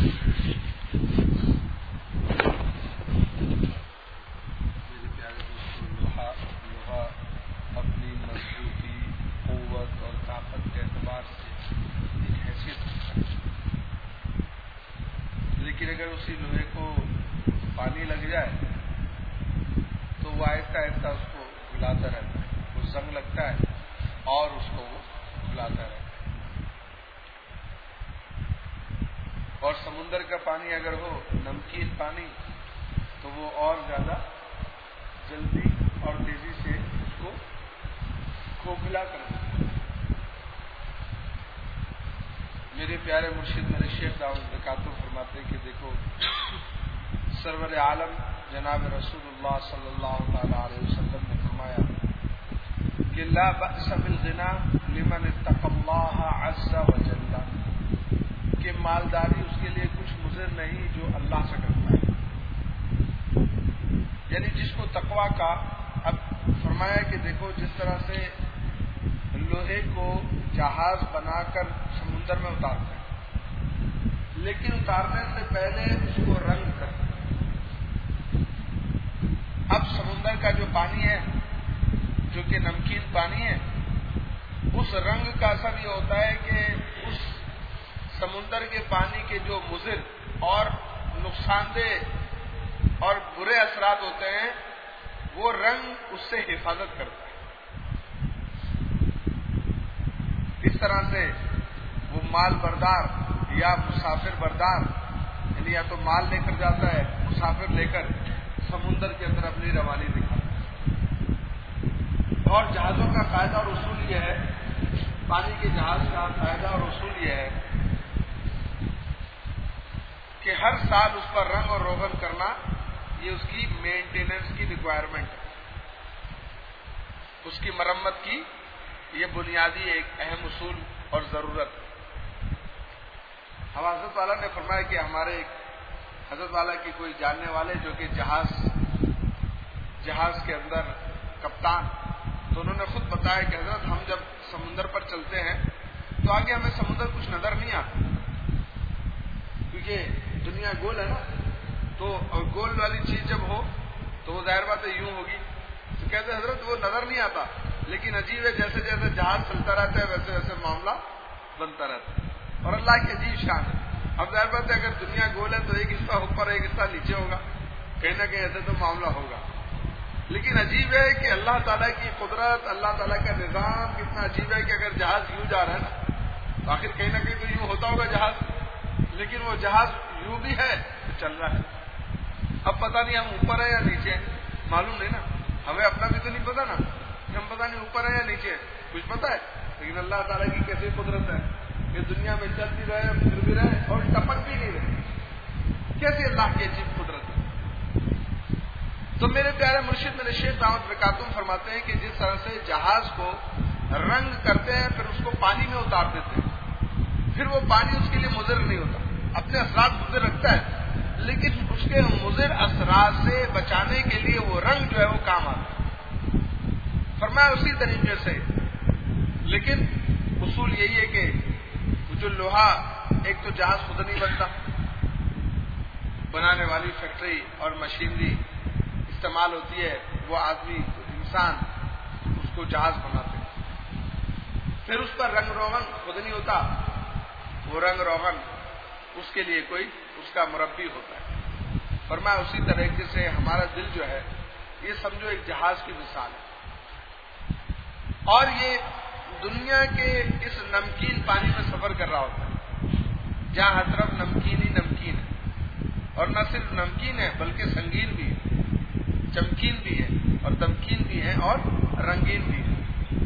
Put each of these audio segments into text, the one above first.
پیارے دوستوں، لوہا اپنی مضبوطی، قوت اور طاقت کے اعتبار سے ایک حیثیت رکھتا ہے، لیکن اگر اسی لوہے کو پانی لگ جائے تو وہ آہستہ آہستہ اس کو گلاتا رہتا ہے، وہ زنگ لگتا ہے اور اس کو وہ گلاتا رہتا ہے۔ اور سمندر کا پانی اگر ہو نمکین پانی تو وہ اور زیادہ جلدی اور تیزی سے اس کو کھوکھلا کر دیتا ہے۔ میرے پیارے مرشد میرے شیخ دعوت برکاتہ فرماتے ہیں کہ دیکھو، سرور عالم جناب رسول اللہ صلی اللہ تعالی علیہ وسلم نے فرمایا کہ لا بأس بالغنى لمن اتقى اللہ عز وجل، کہ مالداری اس کے لیے کچھ مضر نہیں جو اللہ سے ڈرتا ہے، یعنی جس کو تقویٰ کا۔ اب فرمایا کہ دیکھو، جس طرح سے لوہے کو جہاز بنا کر سمندر میں اتارتے ہیں، لیکن اتارنے سے پہلے اس کو رنگ کرتے ہیں۔ اب سمندر کا جو پانی ہے جو کہ نمکین پانی ہے، اس رنگ کا اثر یہ ہوتا ہے کہ اس سمندر کے پانی کے جو مضر اور نقصان دہ اور برے اثرات ہوتے ہیں وہ رنگ اس سے حفاظت کرتا ہے۔ اس طرح سے وہ مال بردار یا مسافر بردار، یعنی یا تو مال لے کر جاتا ہے، مسافر لے کر سمندر کے اندر اپنی روانی دکھاتا ہے۔ اور جہازوں کا قاعدہ اور اصول یہ ہے، پانی کے جہاز کا قاعدہ اور اصول یہ ہے کہ ہر سال اس پر رنگ اور روغن کرنا یہ اس کی مینٹیننس کی ریکوائرمنٹ ہے، اس کی مرمت کی یہ بنیادی ایک اہم اصول اور ضرورت ہے۔ ہم حضرت والا نے فرمایا کہ ہمارے حضرت والا کی کوئی جاننے والے جو کہ جہاز کے اندر کپتان، تو انہوں نے خود بتایا کہ حضرت ہم جب سمندر پر چلتے ہیں تو آگے ہمیں سمندر کچھ نظر نہیں آتا، کیونکہ دنیا گول ہے نا، تو اور گول والی چیز جب ہو تو وہ ظاہر بات ہے یوں ہوگی، تو کہتے ہیں حضرت وہ نظر نہیں آتا، لیکن عجیب ہے جیسے جیسے جہاز چلتا رہتا ہے ویسے ویسے معاملہ بنتا رہتا ہے، اور اللہ کی عجیب شان ہے۔ اب ظاہر بات ہے اگر دنیا گول ہے تو ایک حصہ اوپر ایک حصہ نیچے ہوگا، کہیں نہ کہیں ایسے تو معاملہ ہوگا، لیکن عجیب ہے کہ اللہ تعالیٰ کی قدرت، اللہ تعالیٰ کا نظام کتنا عجیب ہے کہ اگر جہاز یوں جا رہا ہے نا تو آخر کہیں نہ کہیں تو یوں ہوتا ہوگا جہاز، لیکن وہ جہاز یوں بھی ہے تو چل رہا ہے۔ اب پتہ نہیں ہم اوپر ہیں یا نیچے ہیں، معلوم نہیں نا، ہمیں اپنا بھی تو نہیں پتا نا کہ ہم پتہ نہیں اوپر ہیں یا نیچے ہیں، کچھ پتہ ہے، لیکن اللہ تعالیٰ کی کیسی قدرت ہے کہ دنیا میں چل بھی رہے پھر بھی رہے اور ٹپک بھی نہیں رہے، کیسی اللہ کی عجیب قدرت ہے۔ تو میرے پیارے مرشد میرے شیخ دعوت برکاتہ فرماتے ہیں کہ جس طرح سے جہاز کو رنگ کرتے ہیں پھر اس کو پانی میں اتار دیتے ہیں، پھر وہ پانی اس کے لیے مضر نہیں ہوتا، اپنے اثرات مضر رکھتا ہے، لیکن اس کے مضر اثرات سے بچانے کے لیے وہ رنگ جو ہے وہ کام آتا ہے۔ فرمایا اسی طریقے سے، لیکن اصول یہی ہے کہ جو لوہا، ایک تو جہاز خود نہیں بنتا، بنانے والی فیکٹری اور مشینری استعمال ہوتی ہے، وہ آدمی انسان اس کو جہاز بناتے ہیں، پھر اس پر رنگ روغن خود نہیں ہوتا، وہ رنگ روغن اس کے لیے کوئی اس کا مربی ہوتا ہے۔ فرمایا اسی طریقے سے ہمارا دل جو ہے یہ سمجھو ایک جہاز کی مثال ہے، اور یہ دنیا کے اس نمکین پانی میں سفر کر رہا ہوتا ہے جہاں ہر طرف نمکین ہی نمکین ہے، اور نہ صرف نمکین ہے بلکہ سنگین بھی ہے، چمکین بھی ہے اور تمکین بھی ہے اور رنگین بھی ہے۔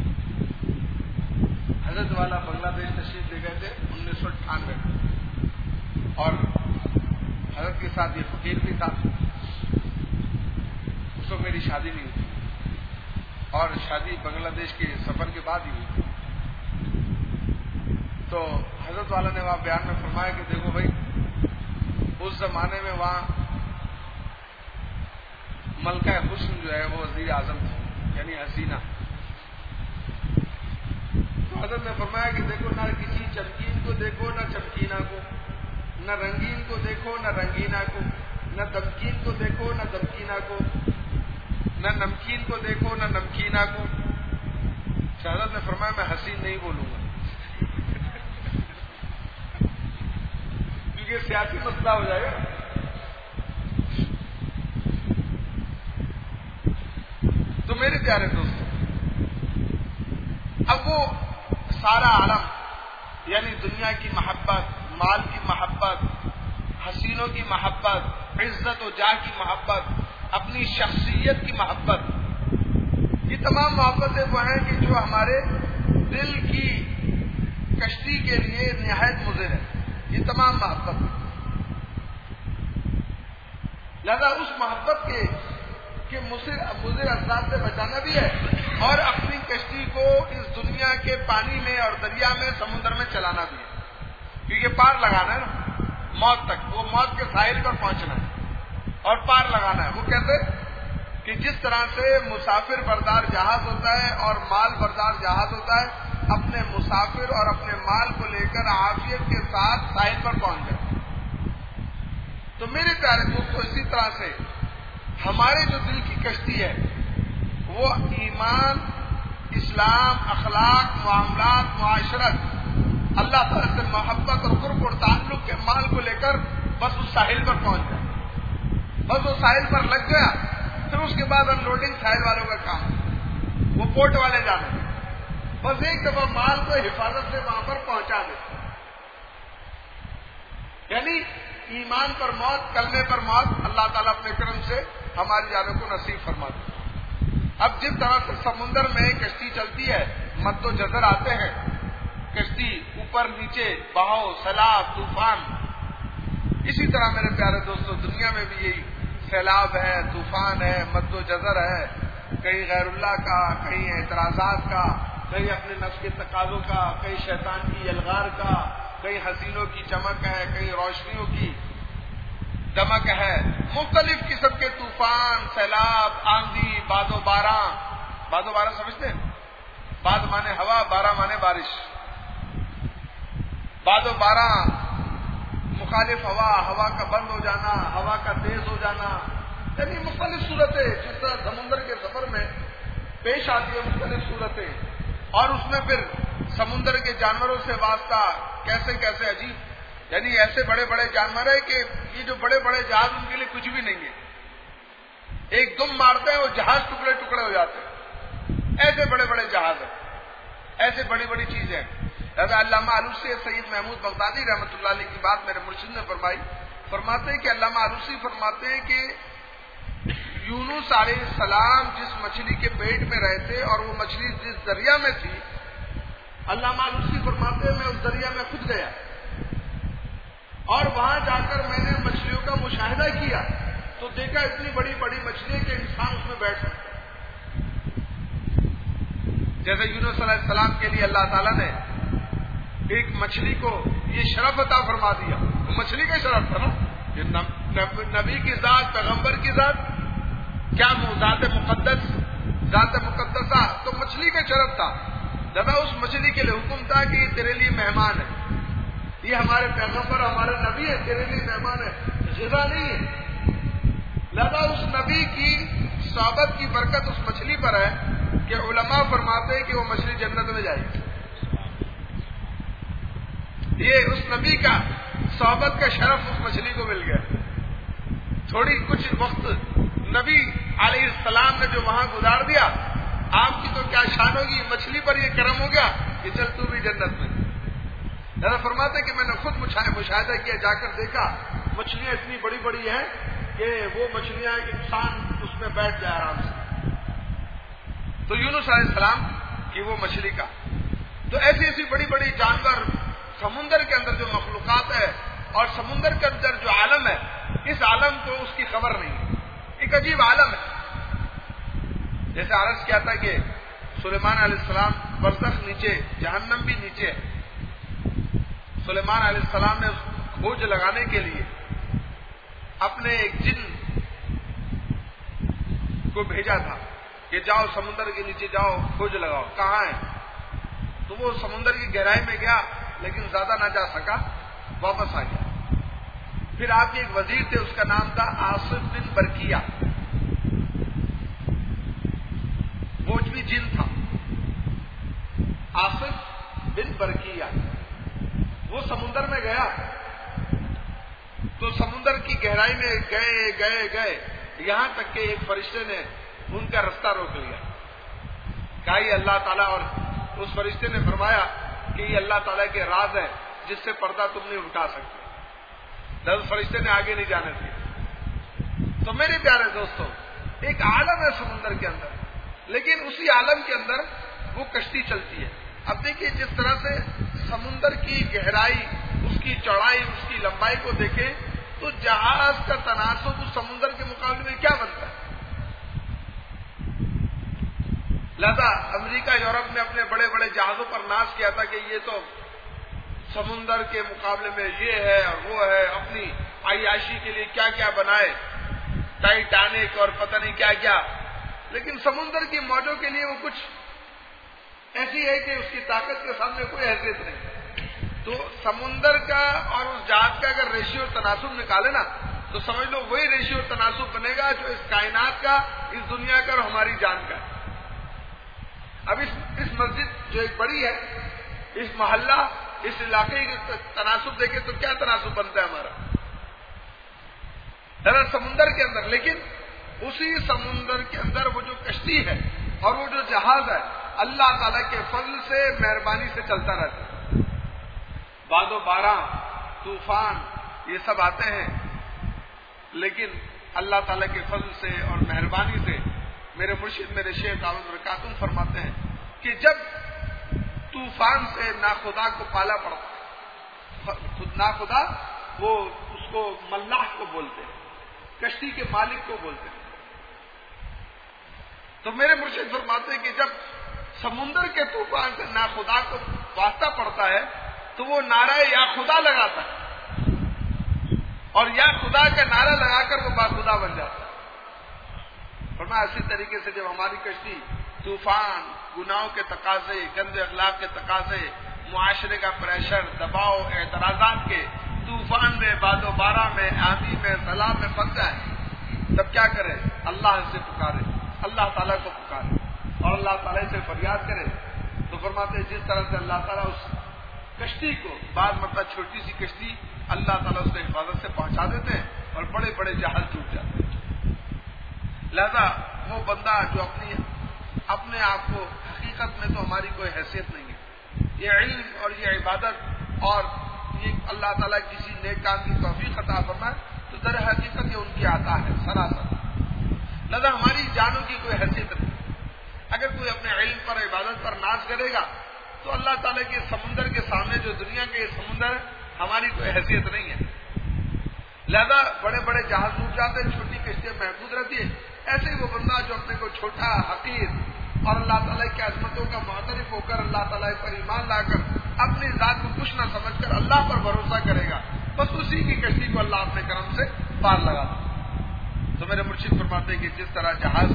حضرت والا بنگلہ دیش تشریف لے گئے تھے 1998 میں، اور حضرت کے ساتھ یہ فقیر بھی تھا، اس وقت میری شادی نہیں ہوئی، اور شادی بنگلہ دیش کے سفر کے بعد ہی ہوئی تھی۔ تو حضرت والا نے وہاں بیان میں فرمایا کہ دیکھو بھائی، اس زمانے میں وہاں ملکہ حسن جو ہے وہ وزیر اعظم تھی، یعنی حسینہ۔ تو حضرت نے فرمایا کہ دیکھو، نہ کسی چمکین کو دیکھو نہ چمکینہ کو، نہ رنگین کو دیکھو نہ رنگینا کو، نہ دمکین کو دیکھو نہ دمکینا کو، نہ نمکین کو دیکھو نہ نمکینا کو۔ شہزاد نے فرمایا میں حسین نہیں بولوں گا کیونکہ سیاسی مسئلہ ہو جائے گا۔ تو میرے پیارے دوستوں، اب وہ سارا عالم یعنی دنیا کی محبت، مال کی محبت، حسینوں کی محبت، عزت و جاہ کی محبت، اپنی شخصیت کی محبت، یہ تمام محبتیں وہ ہیں کہ جو ہمارے دل کی کشتی کے لیے نہایت مضر ہے۔ یہ تمام محبت، لہذا اس محبت کے مضر اثرات سے بچانا بھی ہے اور اپنی کشتی کو اس دنیا کے پانی میں اور دریا میں سمندر میں چلانا بھی ہے، کیونکہ پار لگانا ہے نا موت تک، وہ موت کے ساحل پر پہنچنا ہے اور پار لگانا ہے۔ وہ کہتے کہ جس طرح سے مسافر بردار جہاز ہوتا ہے اور مال بردار جہاز ہوتا ہے، اپنے مسافر اور اپنے مال کو لے کر عافیت کے ساتھ ساحل پر پہنچ جائے۔ تو میرے پیارے دوستو، اسی طرح سے ہمارے جو دل کی کشتی ہے وہ ایمان، اسلام، اخلاق، معاملات، معاشرت، اللہ تعالیٰ سے محبت اور قرب اور تعلق کے مال کو لے کر بس اس ساحل پر پہنچ جائے، بس وہ ساحل پر لگ گیا، پھر اس کے بعد انلوڈنگ ساحل والوں کا کام، وہ پورٹ والے جانے، بس ایک دفعہ مال کو حفاظت سے وہاں پر پہنچا دے۔ یعنی ایمان پر موت، کلمے پر موت، اللہ تعالیٰ اپنے کرم سے ہماری جانوں کو نصیب فرما دے۔ اب جس طرح سے سمندر میں کشتی چلتی ہے، مد و جزر آتے ہیں، کشتی اوپر نیچے، بہاؤ، سیلاب، طوفان، اسی طرح میرے پیارے دوستو دنیا میں بھی یہی سیلاب ہے، طوفان ہے، مد و جزر ہے، کہیں غیر اللہ کا، کہیں اعتراضات کا، کہیں اپنے نفس کے تقاضوں کا، کہیں شیطان کی یلغار کا، کہیں حسینوں کی چمک ہے، کہیں روشنیوں کی دمک ہے، مختلف قسم کے طوفان، سیلاب، آندھی، باد و باراں۔ باد و باراں سمجھتے ہیں؟ باد مانے ہوا، بارہ مانے بارش۔ باد و باراں مخالف ہوا کا بند ہو جانا، ہوا کا تیز ہو جانا، یعنی مختلف صورتیں جس طرح سمندر کے سفر میں پیش آتی ہے، مختلف صورتیں، اور اس میں پھر سمندر کے جانوروں سے واسطہ کیسے کیسے عجیب، یعنی ایسے بڑے بڑے جانور ہیں کہ یہ جو بڑے بڑے جہاز ان کے لیے کچھ بھی نہیں ہے، ایک دم مارتے ہیں وہ جہاز ٹکڑے ٹکڑے ہو جاتے ہیں، ایسے بڑے بڑے جہاز ہیں، ایسے بڑی بڑی چیزیں۔ لہذا علامہ آلوسی سید محمود بغدادی رحمۃ اللہ علیہ کی بات میرے مرشد نے فرمائی، فرماتے ہیں کہ علامہ آلوسی فرماتے ہیں کہ یونس علیہ السلام جس مچھلی کے پیٹ میں رہے تھے اور وہ مچھلی جس دریا میں تھی، علامہ آلوسی فرماتے ہیں میں اس دریا میں خود گیا اور وہاں جا کر میں نے مچھلیوں کا مشاہدہ کیا تو دیکھا اتنی بڑی بڑی مچھلی کہ انسان اس میں بیٹھ سکتا ہے۔ جیسے یونس علیہ السلام کے لیے اللہ تعالیٰ نے ایک مچھلی کو یہ شرف عطا فرما دیا، وہ مچھلی کا شرف تھا نا، یہ نبی کی ذات، پیغمبر کی ذات، کیا ذات مقدس، ذات مقدسہ، تو مچھلی کا شرف تھا۔ لہذا اس مچھلی کے لیے حکم تھا کہ یہ تیرے لیے مہمان ہے، یہ ہمارے پیغمبر ہمارے نبی ہے، تیرے لیے مہمان ہے، غذا نہیں ہے۔ لہذا اس نبی کی صحبت کی برکت اس مچھلی پر ہے کہ علماء فرماتے ہیں کہ وہ مچھلی جنت میں جائے گی۔ یہ اس نبی کا صحبت کا شرف اس مچھلی کو مل گیا۔ تھوڑی کچھ وقت نبی علیہ السلام نے جو وہاں گزار دیا، آپ کی تو کیا شان ہوگی، مچھلی پر یہ کرم ہو گیا کہ چل تو بھی جنت میں۔ لہذا فرماتے کہ میں نے خود مشاہدہ کیا، جا کر دیکھا مچھلیاں اتنی بڑی بڑی ہیں کہ وہ مچھلیاں انسان اس میں بیٹھ جائے آرام سے۔ تو یونس علیہ السلام کی وہ مچھلی کا، تو ایسی ایسی بڑی بڑی جانور سمندر کے اندر جو مخلوقات ہے اور سمندر کے اندر جو عالم ہے، اس عالم کو اس کی خبر نہیں ہے، ایک عجیب عالم ہے۔ جیسے عرض کیا تھا کہ سلیمان علیہ السلام برزخ نیچے، جہنم بھی نیچے ہے۔ سلیمان علیہ السلام نے کھوج لگانے کے لیے اپنے ایک جن کو بھیجا تھا کہ جاؤ سمندر کے نیچے جاؤ، کھوج لگاؤ کہاں ہے۔ تو وہ سمندر کی گہرائی میں گیا لیکن زیادہ نہ جا سکا، واپس آ گیا۔ پھر آپ کے ایک وزیر تھے، اس کا نام تھا آصف بن برقیہ، بوجھوی جن تھا آصف بن برقیہ۔ وہ سمندر میں گیا تو سمندر کی گہرائی میں گئے گئے گئے یہاں تک کہ ایک فرشتے نے ان کا رستہ روک لیا، کہا یہ اللہ تعالیٰ، اور اس فرشتے نے فرمایا کہ یہ اللہ تعالیٰ کے راز ہے جس سے پردہ تم نہیں اٹھا سکتے۔ دس فرشتے نے آگے نہیں جانے دیے۔ تو میرے پیارے دوستوں، ایک عالم ہے سمندر کے اندر، لیکن اسی عالم کے اندر وہ کشتی چلتی ہے۔ اب دیکھیے جس طرح سے سمندر کی گہرائی، اس کی چوڑائی، اس کی لمبائی کو دیکھیں تو جہاز کا تناسب اس سمندر کے مقابلے میں کیا بنتا ہے۔ لہذا امریکہ یورپ نے اپنے بڑے بڑے جہازوں پر ناز کیا تھا کہ یہ تو سمندر کے مقابلے میں یہ ہے اور وہ ہے، اپنی عیاشی کے لیے کیا کیا بنائے، ٹائٹینک اور پتہ نہیں کیا کیا، لیکن سمندر کی موجوں کے لیے وہ کچھ ایسی ہے کہ اس کی طاقت کے سامنے کوئی حیثیت نہیں۔ تو سمندر کا اور اس جہاز کا اگر ریشیو تناسب نکالے نا تو سمجھ لو وہی ریشیو تناسب بنے گا جو اس کائنات کا، اس دنیا کا اور ہماری جان کا۔ اب اس مسجد جو ایک بڑی ہے، اس محلہ، اس علاقے کا تناسب دیکھیں تو کیا تناسب بنتا ہے ہمارا، دراصل سمندر کے اندر۔ لیکن اسی سمندر کے اندر وہ جو کشتی ہے اور وہ جو جہاز ہے، اللہ تعالیٰ کے فضل سے، مہربانی سے چلتا رہتا ہے۔ باد و باران، طوفان، یہ سب آتے ہیں، لیکن اللہ تعالیٰ کے فضل سے اور مہربانی سے میرے مرشد میرے شیخ دعوت برکاتہم فرماتے ہیں کہ جب طوفان سے ناخدا کو پالا پڑتا، ناخدا وہ اس کو ملاح کو بولتے ہیں، کشتی کے مالک کو بولتے ہیں، تو میرے مرشد فرماتے ہیں کہ جب سمندر کے طوفان سے ناخدا کو واسطہ پڑتا ہے تو وہ نعرہ یا خدا لگاتا ہے، اور یا خدا کا نعرہ لگا کر وہ باخدا بن جاتا ہے۔ فرمایا اسی طریقے سے جب ہماری کشتی طوفان، گناہوں کے تقاضے، گندے اخلاق کے تقاضے، معاشرے کا پریشر، دباؤ، اعتراضات کے طوفان میں، باد و بارہ میں، آندھی میں، سیلاب میں پھنس جائے، تب کیا کرے؟ اللہ سے پکارے، اللہ تعالیٰ کو پکارے اور اللہ تعالیٰ سے فریاد کرے۔ تو فرماتے ہیں جس طرح سے اللہ تعالیٰ اس کشتی کو، بعض مطلب چھوٹی سی کشتی، اللہ تعالیٰ اس کو حفاظت سے پہنچا دیتے ہیں اور بڑے بڑے جہاز ڈوب جاتے ہیں۔ لہذا وہ بندہ جو اپنے آپ کو، حقیقت میں تو ہماری کوئی حیثیت نہیں ہے، یہ علم اور یہ عبادت اور یہ اللہ تعالیٰ کسی نیک کام کی توفیق عطا فرمائے تو در حقیقت یہ ان کی عطا ہے سراسر۔ لہذا ہماری جانوں کی کوئی حیثیت نہیں۔ اگر کوئی اپنے علم پر، عبادت پر ناز کرے گا تو اللہ تعالیٰ کے سمندر کے سامنے جو دنیا کے یہ سمندر ہے، ہماری کوئی حیثیت نہیں ہے۔ لہذا بڑے بڑے جہاز ڈوب جاتے ہیں، چھوٹی کشتیاں محفوظ رہتی ہے۔ ایسے ہی وہ بندہ جو اپنے کو چھوٹا، حقیر اور اللہ تعالیٰ کی عظمتوں کا معترف ہو کر، اللہ تعالیٰ پر ایمان لا کر، اپنی ذات کو کچھ نہ سمجھ کر اللہ پر بھروسہ کرے گا، بس اسی کی کشتی کو اللہ اپنے کرم سے پار لگا دے۔ تو میرے مرشد فرماتے ہیں کہ جس طرح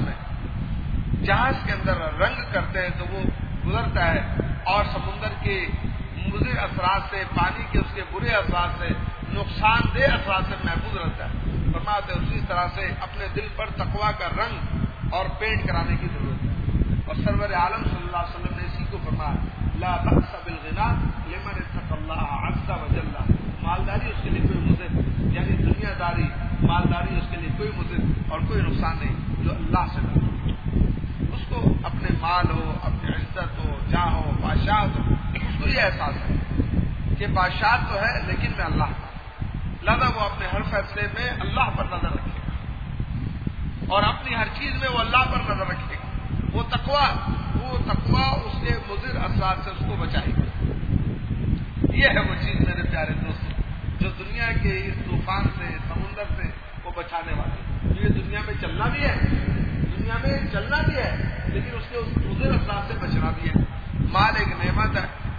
جہاز کے اندر رنگ کرتے ہیں تو وہ گزرتا ہے اور سمندر کے مضر اثرات سے، پانی کے اس کے برے اثرات سے، نقصان دہ اثرات سے محفوظ رہتا ہے۔ فرماتے ہیں اسی طرح سے اپنے دل پر تقویٰ کا رنگ اور پینٹ کرانے کی ضرورت ہے۔ اور سرور عالم صلی اللہ علیہ وسلم نے اسی کو فرمایا، لا بأس بالغنى لمن اتقى الله عز وجل۔ مالداری اس کے لیے کوئی مضر، یعنی دنیا داری، مالداری اس کے لیے کوئی مضر اور کوئی نقصان نہیں جو اللہ سے نہ، اس کو اپنے مال ہو، اپنی عزت ہو، جاہ ہو، بادشاہت ہو، اس کو یہ احساس ہے کہ بادشاہت تو ہے لیکن میں اللہ کا، لہذا وہ اپنے ہر فیصلے میں اللہ پر نظر رکھے گا اور اپنی ہر چیز میں وہ اللہ پر نظر رکھے گا۔ وہ تقویٰ اس کے مضر اثرات سے اس کو بچائے گا۔ یہ ہے وہ چیز میرے پیارے دوستوں جو دنیا کے اس طوفان سے، سمندر سے وہ بچانے والی۔ یہ دنیا میں چلنا بھی ہے، لیکن اس کے اس مضر اثرات سے بچنا بھی ہے۔ مال ایک نعمت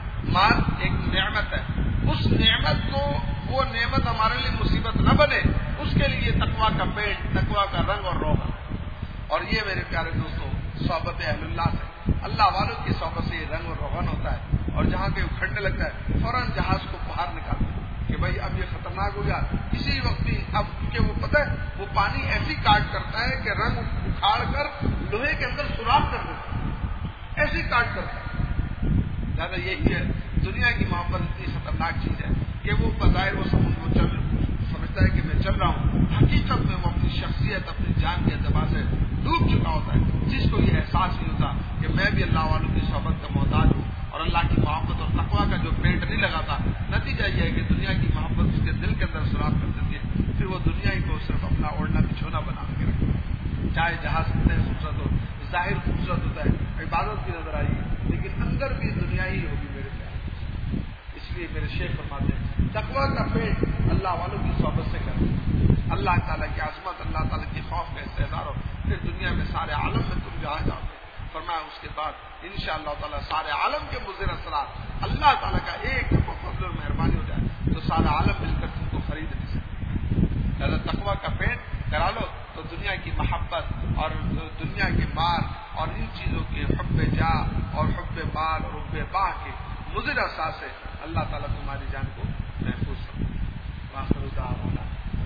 ہے، اس نعمت کو، وہ نعمت ہمارے لیے مصیبت نہ بنے، اس کے لیے تقویٰ کا پینٹ، تقویٰ کا رنگ اور روغن۔ اور یہ میرے پیارے دوستوں صحبت اہل اللہ سے، اللہ والوں کی صحبت سے یہ رنگ اور روغن ہوتا ہے، اور جہاں کہ اکھڑنے لگتا ہے فوراً جہاز کو باہر نکالتے ہیں، کہ بھائی اب یہ خطرناک ہو گیا، اسی وقت ہی اب کیونکہ وہ پتہ ہے وہ پانی ایسی کاٹ کرتا ہے کہ رنگ اکھاڑ کر لوہے کے اندر سوراخ کر دیتا ہے، ایسی کاٹ کرتا ہے۔ زیادہ یہی ہے دنیا کی محبت اتنی خطرناک چیز ہے کہ وہ بظاہر وہ سمجھتا ہے کہ میں چل رہا ہوں، حقیقت میں وہ اپنی شخصیت اپنی جان کے اعتبار سے ڈوب چکا ہوتا ہے، جس کو یہ احساس نہیں ہوتا کہ میں بھی اللہ والوں کی صحبت کا محتاج ہوں اور اللہ کی محبت اور تقویٰ کا جو پینٹ نہیں لگاتا۔ نتیجہ یہ ہے کہ دنیا کی محبت اس کے دل کے اندر سوراخ کر دیتی ہے، پھر وہ دنیا ہی کو صرف اپنا اوڑھنا بچھونا بنا کے رکھتا ہے، چاہے جہاز کتنے خوبصورت ہو، ظاہر خوبصورت ہوتا ہے، عبادت بھی نظر آئے گی لیکن اندر بھی دنیا ہی ہوگی میرے پیارے۔ اس لیے میرے شیخ فرماتے ہیں تقویٰ کا پیٹ اللہ والوں کی صحبت سے کریں، اللہ تعالیٰ کی عظمت، اللہ تعالیٰ کی خوف کا استحضار ہو، پھر دنیا میں سارے عالم میں تم جہاں جاؤ گے۔ فرمایا اس کے بعد انشاءاللہ تعالیٰ سارے عالم کے مضر اثرات اللہ تعالیٰ کا ایک فضل اور مہربانی ہو جائے تو سارا عالم مل کر تم کو خرید نہیں سکتے۔ لہٰذا تقویٰ کا پیٹ کرا لو تو دنیا کی محبت اور دنیا کے مال اور ان چیزوں کے حب جاہ اور حب مال اور حب باہ کے مضر اثرات سے اللہ تعالیٰ تمہاری جان کو محفوظ کرے۔ وآخر دعوانا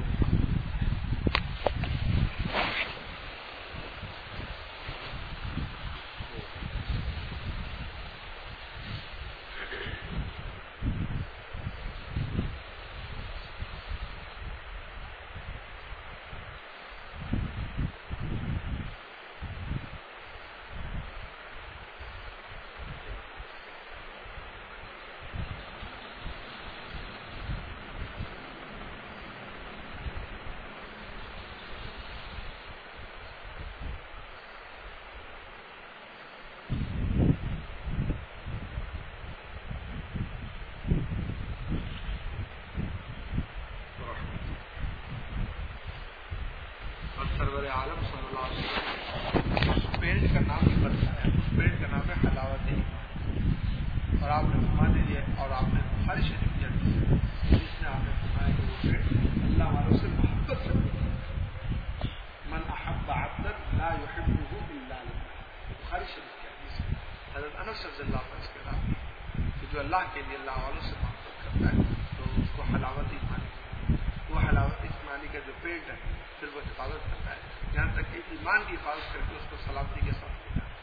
سرور عالم صلی اللہ علیہ وسلم اس پینٹ کا نام ہی بتایا، اس پینٹ کا نام ہے حلاوت ایمان، اور آپ نے فرما دیجیے اور آپ نے بخاری شریف کی حدیث جس میں آپ نے فرمایا کہ وہ پینٹ اللہ والوں سے محبت سے من احب عبدا لا يحبه الا لله، بخاری شریف کی حدیث ہے، حضرت انس رضی اللہ عنہ اس کے نام کہ جو اللہ کے لیے اللہ والوں سے محبت کرتا ہے تو اس کو حلاوت ایمانی، وہ حلاوت ایمانی کا جو پینٹ ہے پھر وہ حفاظت کرتا ہے، یہاں تک کہ ایمان کی حفاظت کر کے اس کو سلامتی کے ساتھ دیتا ہے۔